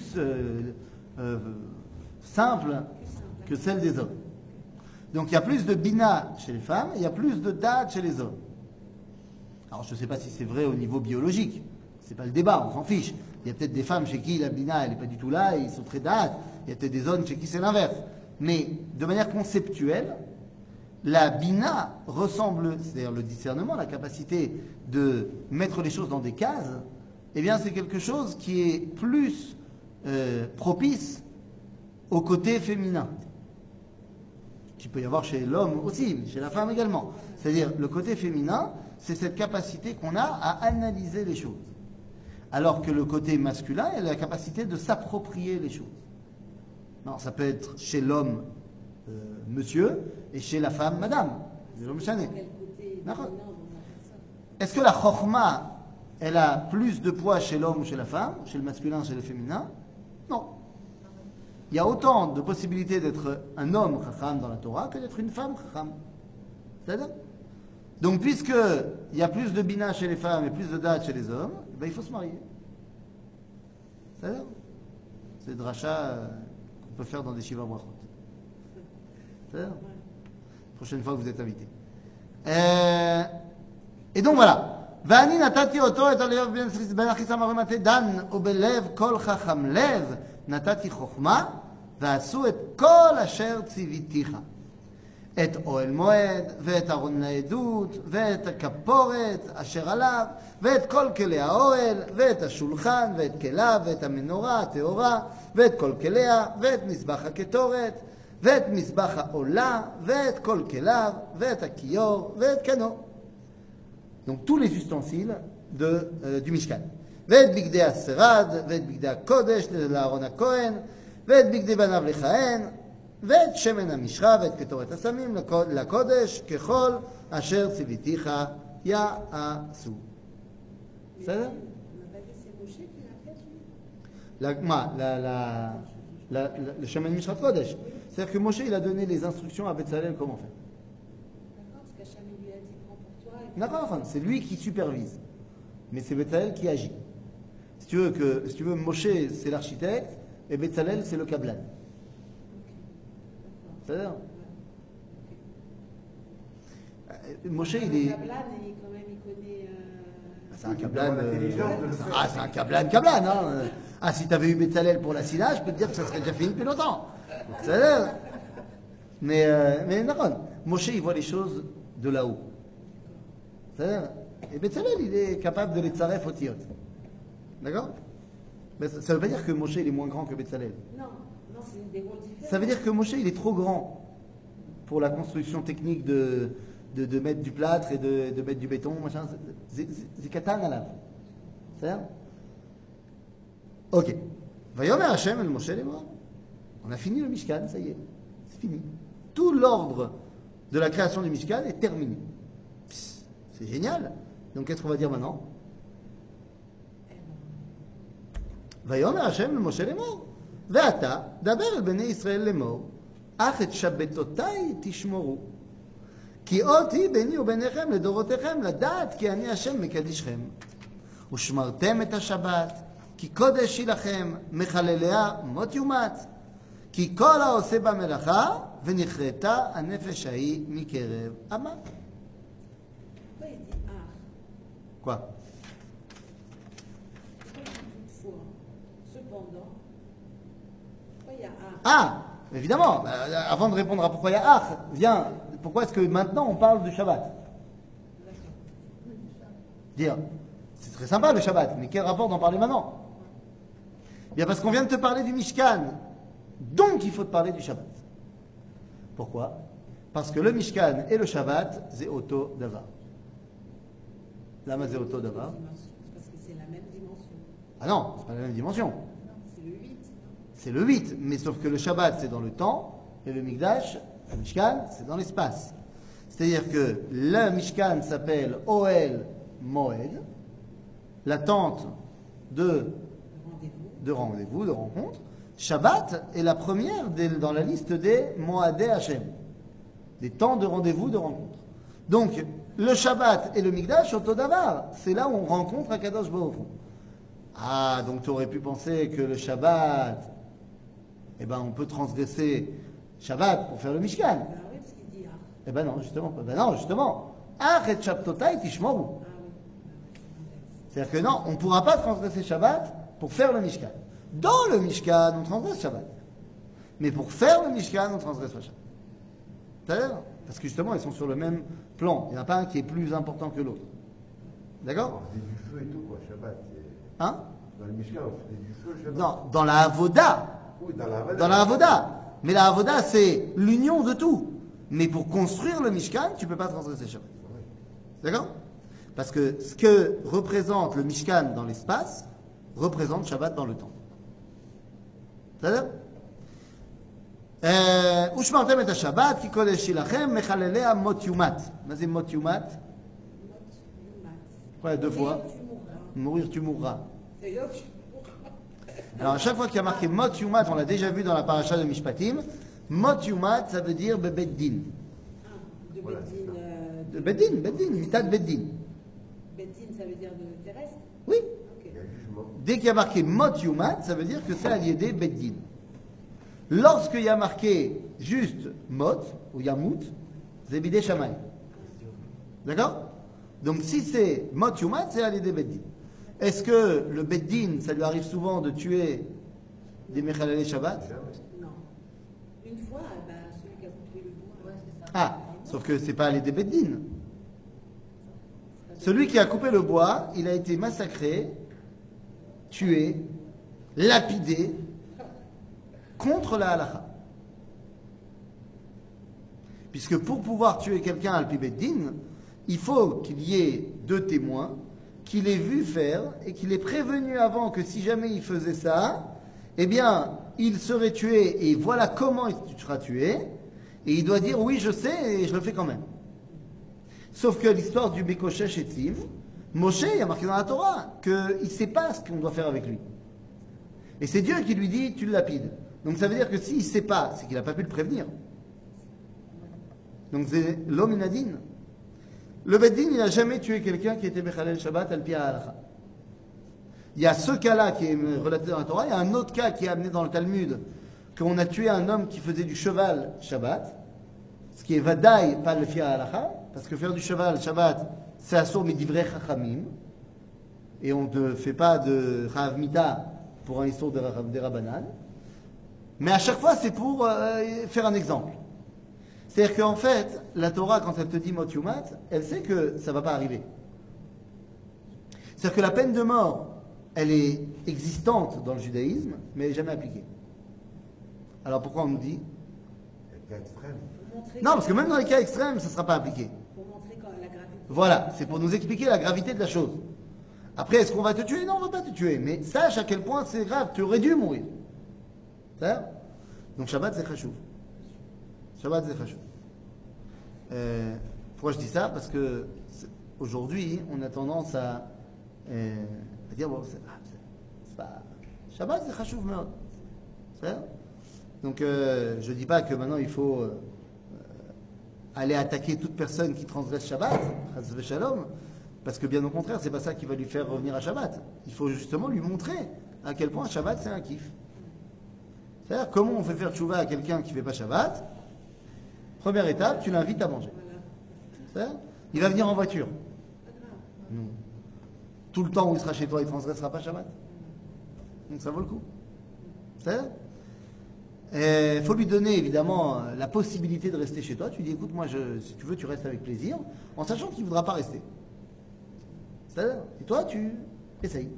S1: simple que celle des hommes. Donc il y a plus de Bina chez les femmes et il y a plus de Da'at chez les hommes. Alors je ne sais pas si c'est vrai au niveau biologique. C'est pas le débat, on s'en fiche. Il y a peut-être des femmes chez qui la Bina elle n'est pas du tout là et ils sont très Da'at. Il y a peut-être des hommes chez qui c'est l'inverse. Mais de manière conceptuelle, la Bina ressemble, c'est-à-dire le discernement, la capacité de mettre les choses dans des cases, eh bien c'est quelque chose qui est plus propice au côté féminin. Qu'il peut y avoir chez l'homme aussi, mais chez la femme également. C'est-à-dire le côté féminin, c'est cette capacité qu'on a à analyser les choses. Alors que le côté masculin, il a la capacité de s'approprier les choses. Non, ça peut être chez l'homme monsieur et chez la femme madame. C'est l'homme chané.
S2: Quel côté dominant dans la personne.
S1: Est-ce que la chokhma, elle a plus de poids chez l'homme ou chez la femme, chez le masculin, chez le féminin? Non. Il y a autant de possibilités d'être un homme chacham dans la Torah que d'être une femme chacham. C'est-à-dire? Donc, puisqu'il y a plus de bina chez les femmes et plus de date chez les hommes, ben, il faut se marier. C'est-à-dire? C'est le dracha qu'on peut faire dans des shiva brachot. C'est-à-dire? Prochaine fois que vous êtes invité. Et donc voilà. ואני נתתי אותו את הלב בין אחיסם הרמתי דן ובלב כל חכם לב נתתי חוכמה ועשו את כל אשר ציוויתיך את אוהל מועד ואת ארון העדות ואת הכפורת אשר עליו ואת כל כלי האוהל ואת השולחן ואת כליו ואת המנורה הטהורה ואת כל כליה ואת מזבח הקטורת ואת מזבח העולה ואת כל כליו ואת הכיור ואת קנו. Donc tous les ustensiles du Mishkan. ואת בגדי השרד, ואת בגדי הקודש לאהרון הכהן, ואת בגדי בניו לכהן, ואת שמן המשחה, ואת קטורת הסמים לקודש, ככל אשר ציוויתיך יעשו. בסדר? Le chemin de Mishrat Kodesh. C'est-à-dire que Moshe, il a donné les instructions à Betzalel comment faire.
S2: D'accord, parce qu'Hachem lui a dit prends pour toi.
S1: D'accord, enfin, c'est lui qui supervise. Mais c'est Betzalel qui agit. Si tu veux, Moshe, c'est l'architecte, et Betzalel, c'est le kablan. C'est-à-dire Moshe, il est.
S2: Kablan, quand même, il connaît.
S1: C'est un
S3: Il
S1: Kablan.
S3: demande l'intelligence de le faire.
S1: Ah, c'est un Kablan, hein. Ah, si tu avais eu Betzalel pour la Sina, je peux te dire que ça serait déjà fini depuis longtemps. Betzalel. Mais non, Moshe, il voit les choses de là-haut. C'est-à-dire, et Betzalel, il est capable de les tsaref au tiot. D'accord? Mais ça ne veut pas dire que Moshe, il est moins grand que Betzalel.
S2: Non, non, c'est des rôles différents.
S1: Ça veut dire que Moshe, il est trop grand pour la construction technique de mettre du plâtre et de mettre du béton, machin. C'est katan alav. C'est-à-dire? Ok. Vayomer Hashem el Moshe Lemor. On a fini le Mishkan, ça y est. C'est fini. Tout l'ordre de la création du Mishkan est terminé. Psst, c'est génial. Donc qu'est-ce qu'on va dire maintenant? Vayomer Hashem el Moshe Lemor. Ve'ata, daber el bnei Israël Lemor. אך את שבתותיי תשמרו. כי אות היא ביני וביניכם לדורותיכם לדעת כי אני השם מקדישכם. ושמרתם את השבת, כי קודש היא לכם, מחלליה מות יומת. כי כל העושה במלאכה, ונכרתה הנפש ההיא מקרב עמה.
S2: Pourquoi il dit ah?
S1: Quoi?
S2: Pourquoi il dit toutefois? Cependant, pourquoi il y a ah?
S1: Ah, évidemment, avant de répondre à pourquoi il y a Ach, viens, pourquoi est-ce que maintenant on parle du Shabbat? Dire, c'est très sympa le Shabbat, mais quel rapport d'en parler maintenant? Bien parce qu'on vient de te parler du Mishkan, donc il faut te parler du Shabbat. Pourquoi? Parce que le Mishkan et le Shabbat, c'est Oto Davar. Lama c'est Oto Davar.
S2: C'est parce que c'est la même dimension.
S1: Ah non, c'est pas la même dimension.
S2: C'est le 8.
S1: C'est le 8, mais sauf que le Shabbat c'est dans le temps et le Mikdash, le Mishkan, c'est dans l'espace. C'est-à-dire que le Mishkan s'appelle Oel Moed, la tente de rendez-vous, de rencontre. Shabbat est la première dans la liste des Moadé Hashem, des temps de rendez-vous, de rencontre. Donc, le Shabbat et le Mikdash, Otodavar, c'est là où on rencontre Akadosh Baruch Hu. Ah, donc tu aurais pu penser que le Shabbat, eh ben, on peut transgresser Shabbat pour faire le Mishkan.
S2: Ah oui, parce qu'il dit ah.
S1: Eh ben non, justement. Ben non, justement. Achet Shabtotai Tishmoru.
S2: Ah oui.
S1: C'est-à-dire que non, on ne pourra pas transgresser Shabbat pour faire le Mishkan. Dans le Mishkan, on transgresse Shabbat. Mais pour faire le Mishkan, on transgresse pas Shabbat. C'est-à-dire? Parce que justement, ils sont sur le même plan. Il n'y en a pas un qui est plus important que l'autre. D'accord?
S3: On faisait du feu et tout, quoi, Shabbat.
S1: Hein?
S3: Dans le Mishkan, on faisait du feu, Shabbat.
S1: Non, dans la Avoda.
S3: Oui, dans la Havana.
S1: Dans la Avoda. Mais la Avoda, c'est l'union de tout. Mais pour construire le Mishkan, tu ne peux pas transgresser Shabbat. D'accord? Parce que ce que représente le Mishkan dans l'espace, représente Shabbat dans le temps. C'est-à-dire? ושמרתם את השבת כי קודש היא לכם מחלליה מות יומת. מה זה מות יומת? Ouais, deux fois. Mourir tu mourras. Alors à chaque fois qu'il y a marqué mot yumat, on l'a déjà vu dans la paracha de Mishpatim, mot yumat ça veut dire bebeddin.
S2: De
S3: Voilà, c'est ça.
S2: Beddin.
S1: De beddin, mitat beddin.
S2: Beddin, ça veut dire de terrestre?
S1: Oui.
S2: Ok.
S3: Il y a un jugement.
S1: Dès qu'il y a marqué mot yumat, ça veut dire que c'est allié beddin. Lorsqu'il y a marqué juste mot ou yamut, c'est bidé shamay. D'accord? Donc si c'est mot yumat, c'est allié beddin. Est-ce que le beddin, ça lui arrive souvent de tuer des mechalelé Shabbat?
S3: Jamais.
S2: Non. Une fois, ben, celui qui a coupé le bois.
S4: Ouais, c'est ça.
S1: Ah, sauf que c'est pas allé des beddin. Celui qui a coupé le bois, il a été massacré, tué, lapidé contre la halakha. Puisque pour pouvoir tuer quelqu'un à l'Alpi-Beddin, il faut qu'il y ait deux témoins, qu'il ait vu faire et qu'il ait prévenu avant que si jamais il faisait ça, eh bien, il serait tué et voilà comment il sera tué. Et il doit dire oui, je sais et je le fais quand même. Sauf que l'histoire du Bekoshesh Etzim, Moshe, il y a marqué dans la Torah qu'il ne sait pas ce qu'on doit faire avec lui. Et c'est Dieu qui lui dit tu le lapides. Donc ça veut dire que s'il ne sait pas, c'est qu'il n'a pas pu le prévenir. Donc c'est l'homme inadine. Le Beddin, il n'a jamais tué quelqu'un qui était Mechalel Shabbat al Pia Halacha. Il y a ce cas-là qui est relaté dans la Torah, il y a un autre cas qui est amené dans le Talmud, qu'on a tué un homme qui faisait du cheval Shabbat, ce qui est Vadaï, pas le Pia Halacha, parce que faire du cheval Shabbat, c'est assour midivrei chachamim, et on ne fait pas de Chayav Mita pour un histoire de Rabbanan. Mais à chaque fois, c'est pour faire un exemple. C'est-à-dire qu'en fait, la Torah, quand elle te dit Mot Yumat, elle sait que ça ne va pas arriver. C'est-à-dire que la peine de mort, elle est existante dans le judaïsme, mais elle n'est jamais appliquée. Alors pourquoi on nous dit?
S3: C'est extrême.
S1: Non, parce que même dans les cas extrêmes, ça ne sera pas appliqué.
S2: Pour montrer quand la gravité.
S1: Voilà, c'est pour nous expliquer la gravité de la chose. Après, est-ce qu'on va te tuer? Non, on ne va pas te tuer. Mais sache à quel point c'est grave, tu aurais dû mourir. C'est ça? Donc Shabbat, c'est chashuv. Shabbat, c'est chashuv. Pourquoi je dis ça? Parce que aujourd'hui, on a tendance à dire, bon, c'est pas... Shabbat, c'est chashuv meod. C'est ça? Donc, je ne dis pas que maintenant il faut aller attaquer toute personne qui transgresse Shabbat, chas v'shalom, parce que bien au contraire, c'est pas ça qui va lui faire revenir à Shabbat. Il faut justement lui montrer à quel point Shabbat c'est un kiff. C'est-à-dire, comment on fait faire tchouva à quelqu'un qui ne fait pas Shabbat? Première étape, tu l'invites à manger. C'est-à-dire, il va venir en voiture. Non. Tout le temps où il sera chez toi, il ne transgressera pas Shabbat. Donc ça vaut le coup. C'est-à-dire, il faut lui donner évidemment la possibilité de rester chez toi. Tu dis écoute, moi, si tu veux, tu restes avec plaisir, en sachant qu'il ne voudra pas rester. C'est-à-dire, et toi, tu essayes.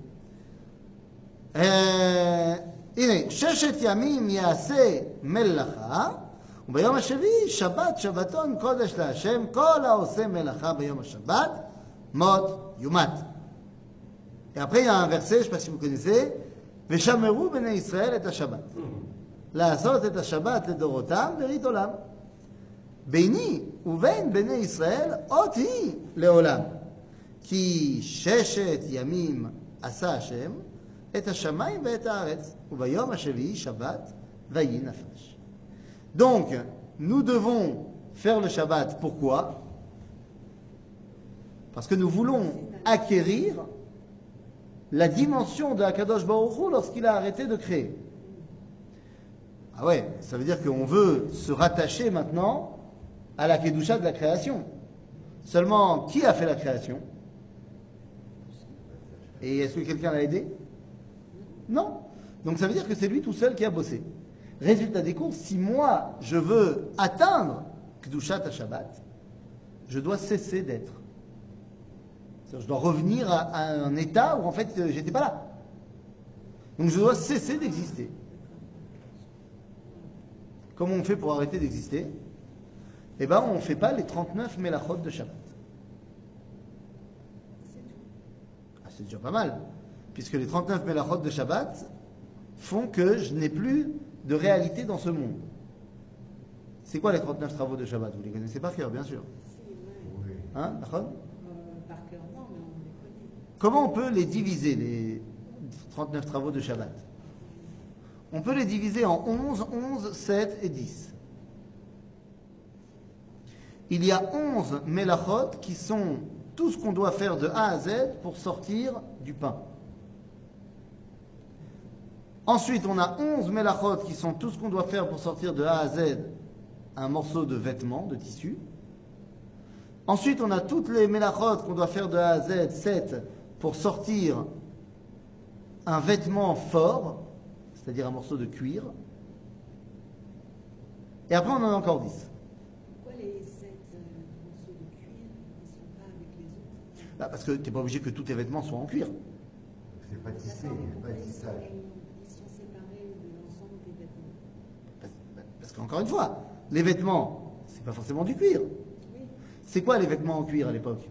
S1: הנה, 6 ימים יעשה מלאכה, וביום השביעי שבת שבתון קודש להשם, כל העושה מלאכה ביום השבת, מות יומת. Et après, il y a un verset, je ne sais pas si vous connaissez, ושמרו בני ישראל את השבת. לעשות את השבת לדורותם ברית עולם. ביני ובין בני ישראל אות היא לעולם. כי 6 ימים עשה השם, את השמיים ואת הארץ, וביום השביעי שבת ויהי נפש. Donc, nous devons faire le Shabbat. Pourquoi? Parce que nous voulons acquérir la dimension de Akadosh Baruch Hu lorsqu'il a arrêté de créer. Ah ouais, ça veut dire qu'on veut se rattacher maintenant à la Kedusha de la création. Seulement, qui a fait la création? Et est-ce que quelqu'un l'a aidé? Non. Donc ça veut dire que c'est lui tout seul qui a bossé. Résultat des courses, si moi je veux atteindre Kedushat Shabbat, je dois cesser d'être. Je dois revenir à un état où en fait j'étais pas là. Donc je dois cesser d'exister. Comment on fait pour arrêter d'exister? Eh bien on ne fait pas les 39 mélachot de Shabbat. Ah, c'est déjà pas mal. Puisque les 39 mélachot de Shabbat font que je n'ai plus de réalité dans ce monde. C'est quoi les 39 travaux de Shabbat? Vous les connaissez par cœur, bien sûr.
S3: Oui.
S1: Hein, d'accord?
S2: Par cœur, non, mais on les connaît.
S1: Comment on peut les diviser, les 39 travaux de Shabbat? On peut les diviser en 11, 11, 7 et 10. Il y a 11 mélachot qui sont tout ce qu'on doit faire de A à Z pour sortir du pain. Ensuite, on a 11 mélachot qui sont tout ce qu'on doit faire pour sortir de A à Z un morceau de vêtement, de tissu. Ensuite, on a toutes les mélachot qu'on doit faire de A à Z, 7, pour sortir un vêtement fort, c'est-à-dire un morceau de cuir. Et après, on en a encore 10.
S2: Pourquoi les 7 morceaux de cuir ne sont pas avec les autres?
S1: Bah, parce que tu n'es pas obligé que tous tes vêtements soient en cuir.
S3: C'est pas tissé,
S2: D'accord, mais
S3: c'est
S2: pourquoi
S3: pas tissage.
S2: ils sont séparés de l'ensemble des vêtements?
S1: Parce qu'encore une fois, les vêtements, c'est pas forcément du cuir.
S2: Oui,
S1: C'est quoi les vêtements en cuir à l'époque?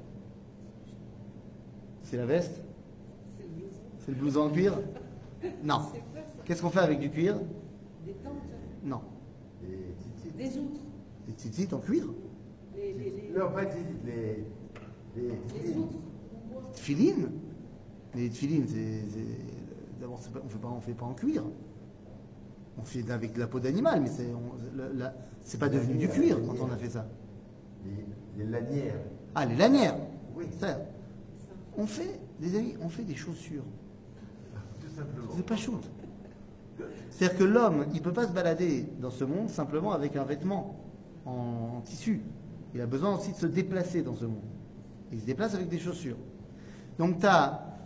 S1: C'est la veste?
S2: c'est le blouson.
S1: C'est le blouson en cuir? Non.
S2: C'est quoi ça?
S1: Qu'est-ce qu'on fait avec du cuir?
S2: Des tentes,
S1: Non.
S3: Les tzitzit.
S2: des outres,
S1: Des tzitzit en cuir?
S3: Non, pas tzitzit, les
S2: les
S3: tefilines.
S2: outres, on voit.
S1: Tfilines? Les tfilines, d'abord, on fait pas en cuir. On fait avec de la peau d'animal, mais c'est pas devenu du cuir quand on a fait ça.
S3: Les lanières.
S1: Ah, les lanières.
S3: Oui,
S1: Ça, on fait, des amis, on fait des chaussures.
S3: tout simplement.
S1: C'est pas shoot. C'est-à-dire que l'homme, il ne peut pas se balader dans ce monde simplement avec un vêtement en tissu. Il a besoin aussi de se déplacer dans ce monde. Il se déplace avec des chaussures. Donc tu as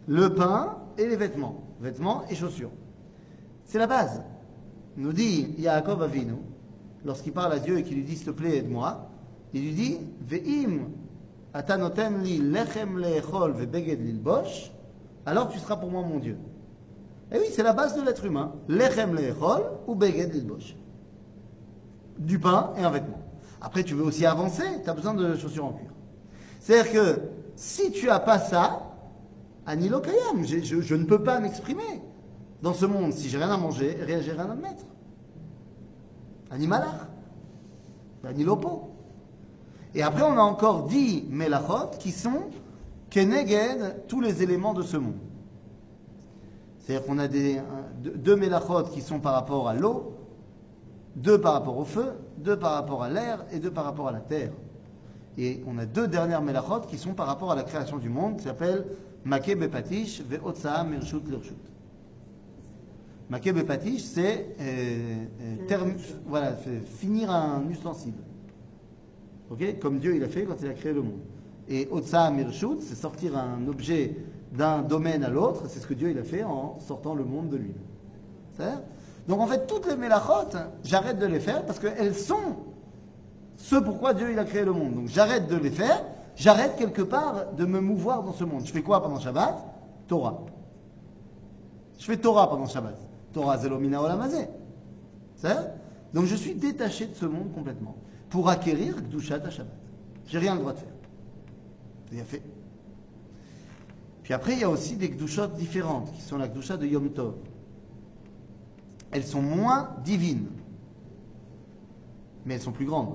S1: le pain et les vêtements. Vêtements et chaussures. C'est la base. Nous dit Yaakov Avinu, lorsqu'il parle à Dieu et qu'il lui dit s'il te plaît aide-moi, il lui dit Ve'im ata noten li lechem le'echol ve'beged lilbosh, alors tu seras pour moi mon Dieu. Et oui, c'est la base de l'être humain. Lechem le'echol ou beged lilbosh. Du pain et un vêtement. Après, tu veux aussi avancer, tu as besoin de chaussures en cuir. C'est-à-dire que si tu n'as pas ça, Anilo Kayam, je ne peux pas m'exprimer dans ce monde. Si j'ai rien à manger, j'ai rien à me mettre. Animalach. Anilopo. Et après, on a encore 10 melachot qui sont keneged tous les éléments de ce monde. C'est-à-dire qu'on a deux melachot qui sont par rapport à l'eau, 2 par rapport au feu, 2 par rapport à l'air et 2 par rapport à la terre. Et on a 2 dernières melachot qui sont par rapport à la création du monde, qui s'appellent Makeh Bepatish ve'otsa'a mirshut lirshut. Makeh Bepatish, c'est voilà, finir un ustensile. Okay, comme Dieu il a fait quand il a créé le monde. Et Otsa'a mirshut, c'est sortir un objet d'un domaine à l'autre, c'est ce que Dieu il a fait en sortant le monde de lui. C'est-à-dire, donc en fait, toutes les mélachot, j'arrête de les faire parce qu'elles sont ce pourquoi Dieu il a créé le monde. Donc j'arrête de les faire, j'arrête quelque part de me mouvoir dans ce monde. Je fais quoi pendant Shabbat? Torah. Je fais Torah pendant Shabbat. Torah zelomina olamazé. Donc je suis détaché de ce monde complètement pour acquérir Gdushat à Shabbat. J'ai rien le droit de faire. C'est bien fait. Puis après, il y a aussi des Gdushot différentes qui sont la Gdusha de Yom Tov. Elles sont moins divines, mais elles sont plus grandes.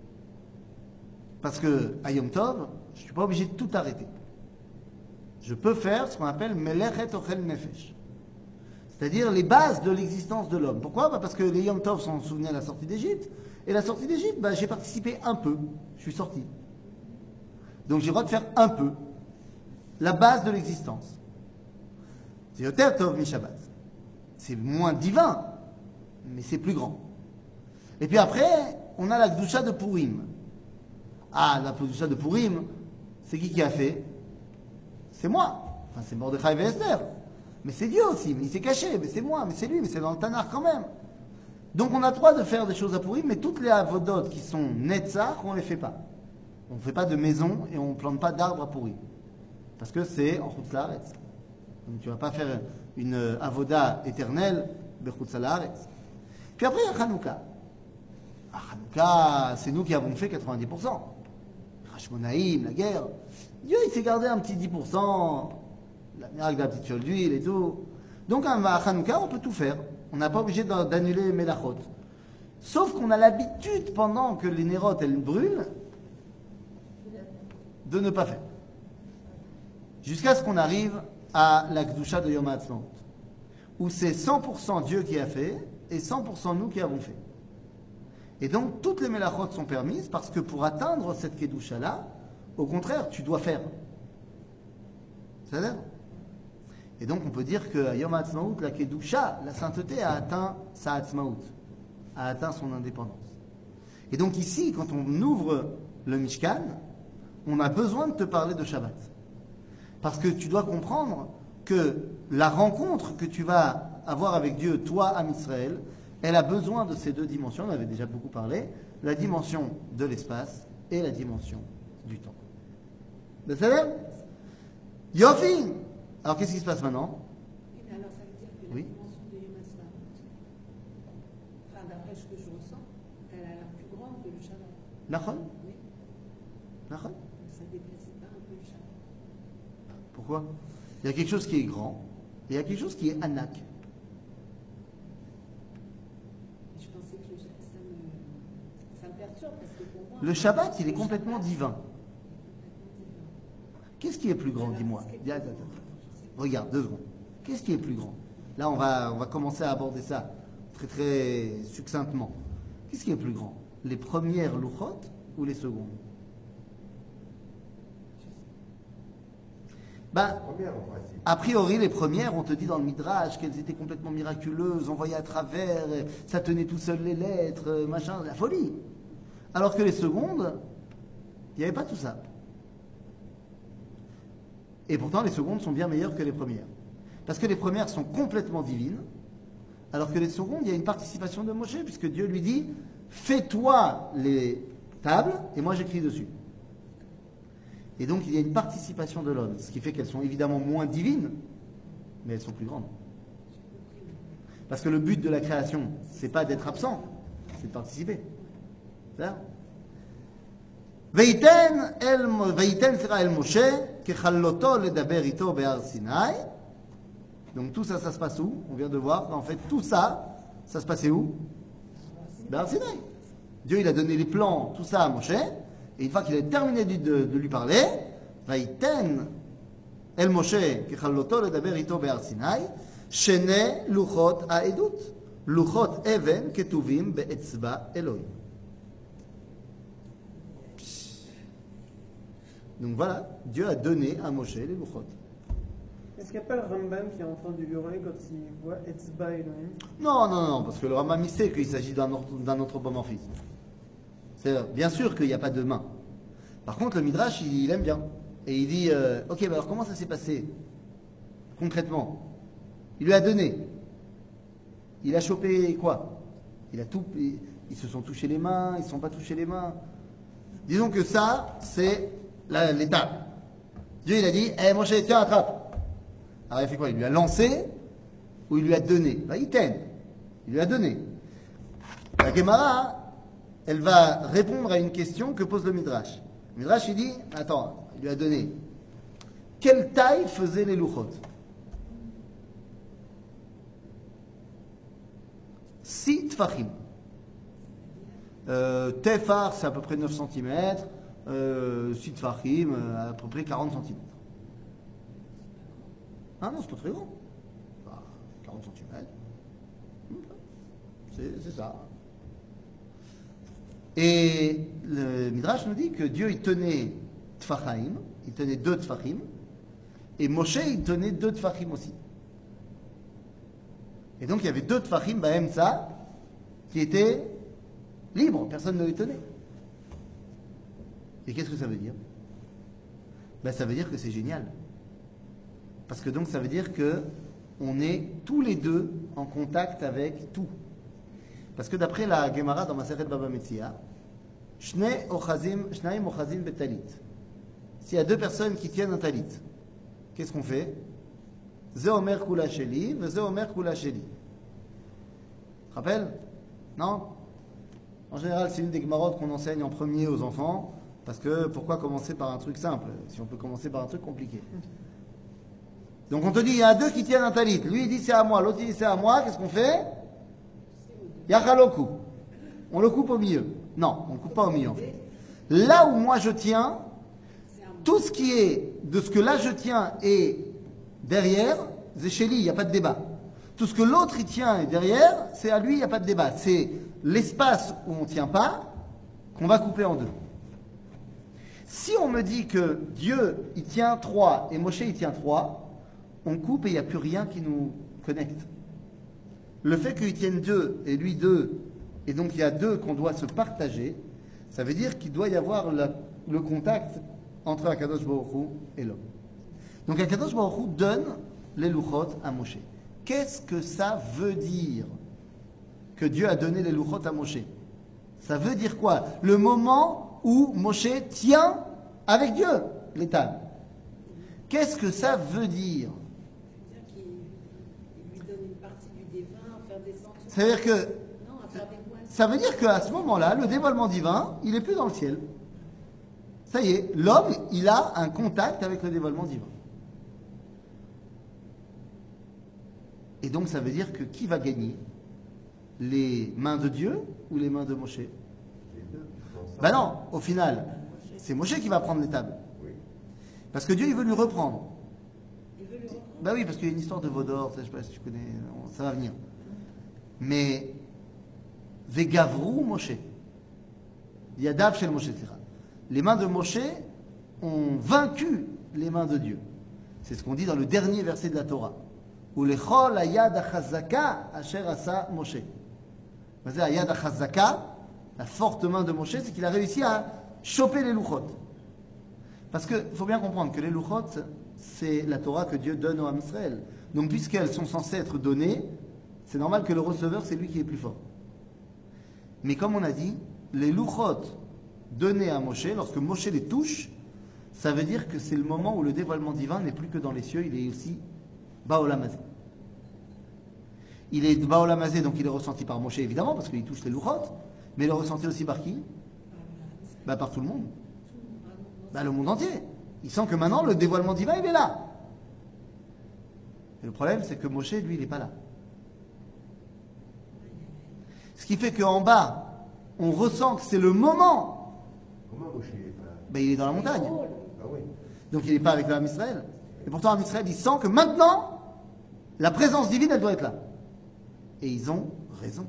S1: Parce que à Yom Tov, je ne suis pas obligé de tout arrêter. Je peux faire ce qu'on appelle Melechet Ochel Nefesh, c'est-à-dire les bases de l'existence de l'homme. Pourquoi? Parce que les Yom Tov sont souvenus à la sortie d'Égypte, et la sortie d'Égypte, j'ai participé un peu, je suis sorti. Donc j'ai le droit de faire un peu la base de l'existence. C'est Yoter Tov Mi Shabbat. C'est moins divin, mais c'est plus grand. Et puis après, on a la Gdusha de Purim. Ah, la Gdusha de Purim, c'est qui a fait? C'est moi. Enfin, c'est Mordechai et Esther. Mais c'est Dieu aussi, mais il s'est caché. Mais c'est moi, mais c'est lui, mais c'est dans le Tanakh quand même. Donc on a le droit de faire des choses à Purim, mais toutes les avodot qui sont Netzach, on ne les fait pas. On ne fait pas de maison et on ne plante pas d'arbres à Purim. Parce que c'est en Chutz La'aretz. Donc tu ne vas pas faire une avoda éternelle bechutz la'aretz. Puis après, il y a Hanouka. Hanouka, c'est nous qui avons fait 90%. Hashmonaïm, la guerre. Dieu, il s'est gardé un petit 10%, la miracle de la petite fiole d'huile et tout. Donc à Hanouka, on peut tout faire. On n'a pas obligé d'annuler les Melachot. Sauf qu'on a l'habitude, pendant que les nérotes, elles brûlent, de ne pas faire. Jusqu'à ce qu'on arrive à la Gdusha de Yom HaAtzmaut, où c'est 100% Dieu qui a fait et 100% nous qui avons fait. Et donc, toutes les Melachot sont permises parce que pour atteindre cette Kedusha-là, au contraire, tu dois faire. C'est-à-dire? Et donc, on peut dire qu'à Yom HaAtzmaut, la Kedusha, la sainteté, a atteint sa Hatzmaut, a atteint son indépendance. Et donc ici, quand on ouvre le Mishkan, on a besoin de te parler de Shabbat. Parce que tu dois comprendre que la rencontre que tu vas avoir avec Dieu, toi, Am Israël, elle a besoin de ces 2 dimensions, on avait déjà beaucoup parlé, la dimension de l'espace et la dimension du temps. Vous savez? Yofi! Alors qu'est-ce qui se passe maintenant?
S2: Alors ça veut dire que
S1: Oui.
S2: la dimension de Yom HaAtzmaut, enfin d'après ce que je ressens, elle a l'air plus grande que le Shabbat.
S1: Nachon?
S2: Oui.
S1: Nachon?
S2: Ça déplace pas un peu le Shabbat.
S1: Pourquoi? Il y a quelque chose qui est grand, et il y a quelque chose qui est anak.
S2: Je pensais que le Shabbat, ça me perturbe parce que pour moi.
S1: Le Shabbat, il est complètement divin. Qu'est-ce qui est plus grand, dis-moi? Regarde, 2 secondes. Qu'est-ce qui est plus grand? Là, on va commencer à aborder ça très très succinctement. Qu'est-ce qui est plus grand? Les premières louchot ou les secondes?
S3: Première, en principe.
S1: A priori, les premières, on te dit dans le Midrash qu'elles étaient complètement miraculeuses, envoyées à travers, ça tenait tout seul les lettres, machin, la folie. Alors que les secondes, il n'y avait pas tout ça. Et pourtant, les secondes sont bien meilleures que les premières. Parce que les premières sont complètement divines, alors que les secondes, il y a une participation de Moshe, puisque Dieu lui dit, fais-toi les tables, et moi j'écris dessus. Et donc, il y a une participation de l'homme, ce qui fait qu'elles sont évidemment moins divines, mais elles sont plus grandes. Parce que le but de la création, c'est pas d'être absent, c'est de participer. C'est ça? Veiten sera el Moshe, kechalloto ledaber ito be'ar Sinai. Donc tout ça, ça se passe où? On vient de voir. En fait, tout ça, ça se passait où? Be'ar Sinai. Dieu, il a donné les plans, tout ça à Moshe. Et une fois qu'il a terminé de lui parler, Veiten el Moshe, kechalloto ledaber ito be'ar Sinai. Shene luchot ha'edut. Luchot even ketuvim be'etzba Elohim. Donc voilà, Dieu a donné à Moshe les luchot.
S5: Est-ce qu'il n'y a pas le Rambam qui a entendu hurler quand il voit Etzba Elohim?
S1: Non, parce que le Rambam il sait qu'il s'agit d'un anthropomorphisme. C'est bien sûr qu'il n'y a pas de main. Par contre, le Midrash, il aime bien. Et il dit, ok, alors comment ça s'est passé concrètement? Il lui a donné. Il a chopé quoi? Il a tout. Ils se sont touchés les mains, ils ne se sont pas touchés les mains. Disons que ça, c'est l'étape. Dieu, il a dit, Moshe, tiens, attrape. Alors il a fait quoi? Il lui a lancé ou il lui a donné? Il t'aime. Il lui a donné. La Gemara, elle va répondre à une question que pose le Midrash. Le Midrash, il dit, attends, il lui a donné. Quelle taille faisaient les louchot? 6 tfachim. Tefar, c'est à peu près 9 cm. 6 tfachim, à peu près 40 cm. Ah non, c'est pas très grand. 40 cm. C'est ça. Et le Midrash nous dit que Dieu, il tenait tfachaim, il tenait 2 tfachim, et Moshe, il tenait 2 tfachim aussi. Et donc, il y avait 2 tfachim, Baemsa, qui étaient libres, personne ne les tenait. Et qu'est-ce que ça veut dire? Ça veut dire que c'est génial. Parce que donc, ça veut dire que on est tous les deux en contact avec tout. Parce que d'après la Gemara dans Masechet Baba Metzia, Shnaim ochazim betalit. S'il y a 2 personnes qui tiennent un talit, qu'est-ce qu'on fait? Ze omer kula sheli, ze omer kula sheli. Rappelle? Non? En général, c'est une des Gemarot qu'on enseigne en premier aux enfants, parce que pourquoi commencer par un truc simple, si on peut commencer par un truc compliqué? Donc on te dit, il y a 2 qui tiennent un talit. Lui, il dit c'est à moi, l'autre, il dit c'est à moi. Qu'est-ce qu'on fait? Yachaloku. On le coupe au milieu. Non, on ne le coupe pas au milieu, en fait. Là où moi je tiens, tout ce qui est de ce que là je tiens et derrière, c'est chez lui, il n'y a pas de débat. Tout ce que l'autre il tient et derrière, c'est à lui, il n'y a pas de débat. C'est l'espace où on ne tient pas qu'on va couper en 2. Si on me dit que Dieu il tient 3 et Moshe il tient 3, on coupe et il n'y a plus rien qui nous connecte. Le fait qu'il tienne 2 et lui 2, et donc il y a 2 qu'on doit se partager, ça veut dire qu'il doit y avoir le contact entre Akadosh Baruch Hu et l'homme. Donc Akadosh Baruch Hu donne les louchot à Moshe. Qu'est-ce que ça veut dire que Dieu a donné les louchot à Moshe? Ça veut dire quoi? Le moment où Moshe tient avec Dieu les tables. Qu'est-ce que ça veut dire?
S2: C'est-à-dire qu'il lui donne une partie du divin à faire descendre.
S1: C'est-à-dire que
S2: Non, à faire des points.
S1: ça veut dire qu'à ce moment-là, le dévoilement divin, il n'est plus dans le ciel. Ça y est, l'homme, il a un contact avec le dévoilement divin. Et donc ça veut dire que qui va gagner? Les mains de Dieu ou les mains de Moshe?
S3: Les 2.
S1: Ben non, au final, c'est Moshe qui va prendre les tables.
S3: Oui.
S1: Parce que Dieu, il veut lui reprendre.
S2: Il veut lui reprendre.
S1: Ben oui, parce qu'il y a une histoire de veau d'or, je ne sais pas si tu connais, ça va venir. Mais, Vegavru Moshe. Yadav shel Moshe, etc. Les mains de Moshe ont vaincu les mains de Dieu. C'est ce qu'on dit dans le dernier verset de la Torah. Ou lechol ayad achazaka asher asa Moshe. C'est ayad achazaka, la forte main de Moshe, c'est qu'il a réussi à choper les louchot. Parce qu'il faut bien comprendre que les louchot, c'est la Torah que Dieu donne au Ham Israël. Donc puisqu'elles sont censées être données, c'est normal que le receveur, c'est lui qui est plus fort. Mais comme on a dit, les louchot donnés à Moshe, lorsque Moshe les touche, ça veut dire que c'est le moment où le dévoilement divin n'est plus que dans les cieux, il est aussi Baolam Hazé. Il est Baolam Hazé, donc il est ressenti par Moshe évidemment, parce qu'il touche les louchot, mais il est ressenti aussi par qui? Par tout le monde. Le monde entier. Il sent que maintenant le dévoilement divin, il est là. Et le problème, c'est que Moshe, lui, il n'est pas là. Ce qui fait qu'en bas, on ressent que c'est le moment.
S3: Comment Moshe est pas là?
S1: Il est dans la montagne.
S3: Ah oui.
S1: Donc il n'est pas avec le Ham Israël. Et pourtant, Ham Israël, il sent que maintenant, la présence divine, elle doit être là. Et ils ont raison.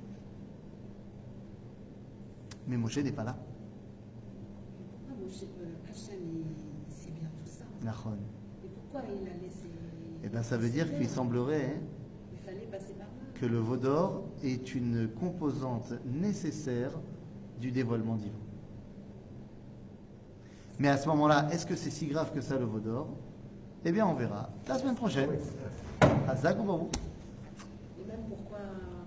S1: Mais Moshe n'est pas là.
S2: Pourquoi Hachem, il sait bien tout ça?
S1: Nachon.
S2: Et pourquoi il a laissé...
S1: Eh bien, ça veut dire qu'il semblerait
S2: Il fallait passer par là.
S1: que le veau d'or est une composante nécessaire du dévoilement divin. Mais à ce moment-là, est-ce que c'est si grave que ça, le veau d'or? Eh bien, on verra la semaine prochaine. À Zach ou Barou.
S2: Et même pourquoi